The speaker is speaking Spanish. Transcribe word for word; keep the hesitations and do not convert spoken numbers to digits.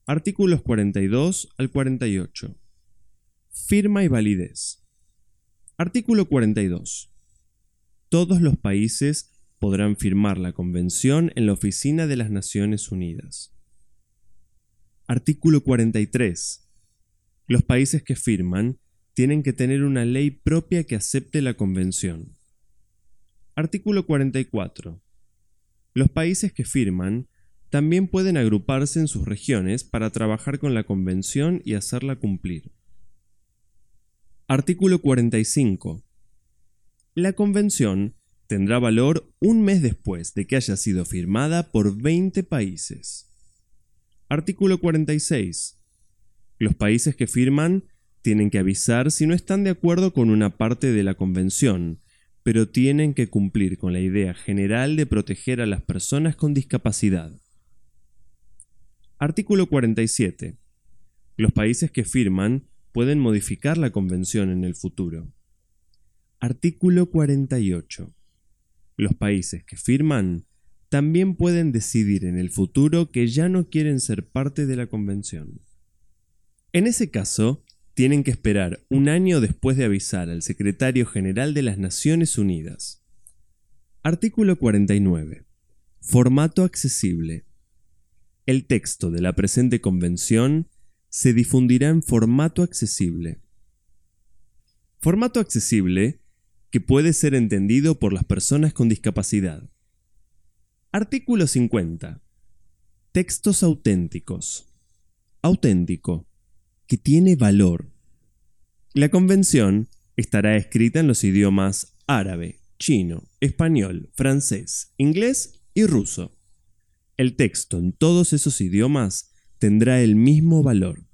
Artículos cuarenta y dos al cuarenta y ocho. Firma y validez. Artículo cuarenta y dos. Todos los países podrán firmar la Convención en la Oficina de las Naciones Unidas. Artículo cuarenta y tres. Los países que firman tienen que tener una ley propia que acepte la Convención. Artículo cuarenta y cuatro. Los países que firman también pueden agruparse en sus regiones para trabajar con la Convención y hacerla cumplir. Artículo cuarenta y cinco. La Convención tendrá valor un mes después de que haya sido firmada por veinte países. Artículo cuarenta y seis. Los países que firman tienen que avisar si no están de acuerdo con una parte de la Convención, pero tienen que cumplir con la idea general de proteger a las personas con discapacidad. Artículo cuarenta y siete. Los países que firman pueden modificar la Convención en el futuro. Artículo cuarenta y ocho. Los países que firman también pueden decidir en el futuro que ya no quieren ser parte de la Convención. En ese caso, tienen que esperar un año después de avisar al Secretario General de las Naciones Unidas. Artículo cuarenta y nueve. Formato accesible. El texto de la presente convención se difundirá en formato accesible. Formato accesible que puede ser entendido por las personas con discapacidad. Artículo cincuenta. Textos auténticos. Auténtico, que tiene valor. La convención estará escrita en los idiomas árabe, chino, español, francés, inglés y ruso. El texto en todos esos idiomas tendrá el mismo valor.